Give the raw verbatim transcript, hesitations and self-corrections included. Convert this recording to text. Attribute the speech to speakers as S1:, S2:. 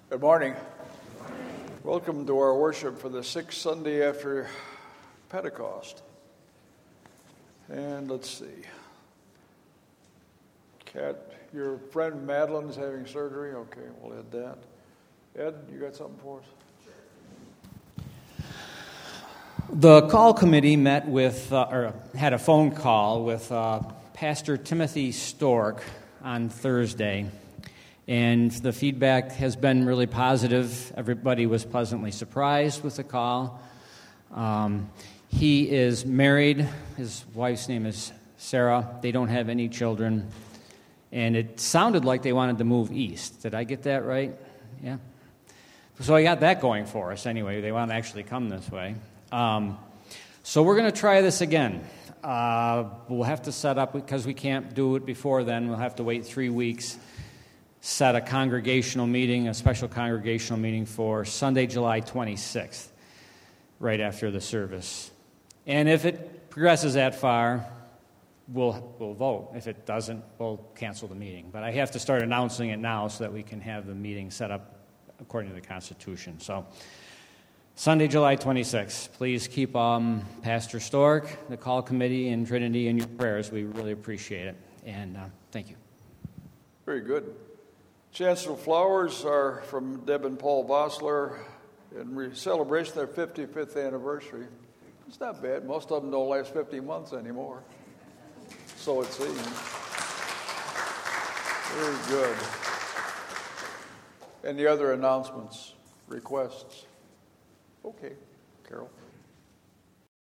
S1: Good morning. Welcome to our worship for the sixth Sunday after Pentecost. And let's see. Kat, your friend Madeline's having surgery? Okay, we'll add that. Ed, you got something for us?
S2: The call committee met with, uh, or had a phone call with uh, Pastor Timothy Stork on Thursday. And the feedback has been really positive. Everybody was pleasantly surprised with the call. Um, he is married. His wife's name is Sarah. They don't have any children. And it sounded like they wanted to move east. Did I get that right? Yeah. So I got that going for us anyway. They want to actually come this way. Um, so we're going to try this again. Uh, we'll have to set up, because we can't do it before then, we'll have to wait three weeks. Set a congregational meeting, a special congregational meeting for Sunday, July twenty-sixth, right after the service. And if it progresses that far, we'll we'll vote. If it doesn't, we'll cancel the meeting. But I have to start announcing it now so that we can have the meeting set up according to the Constitution. So, Sunday, July twenty-sixth. Please keep um, Pastor Stork, the call committee, and Trinity in your prayers. We really appreciate it. And uh, thank you.
S1: Very good. Chancellor flowers are from Deb and Paul Vossler in re- celebration of their fifty-fifth anniversary. It's not bad. Most of them don't last fifty months anymore. So it seems. Very good. Any other announcements, requests? Okay, Carol.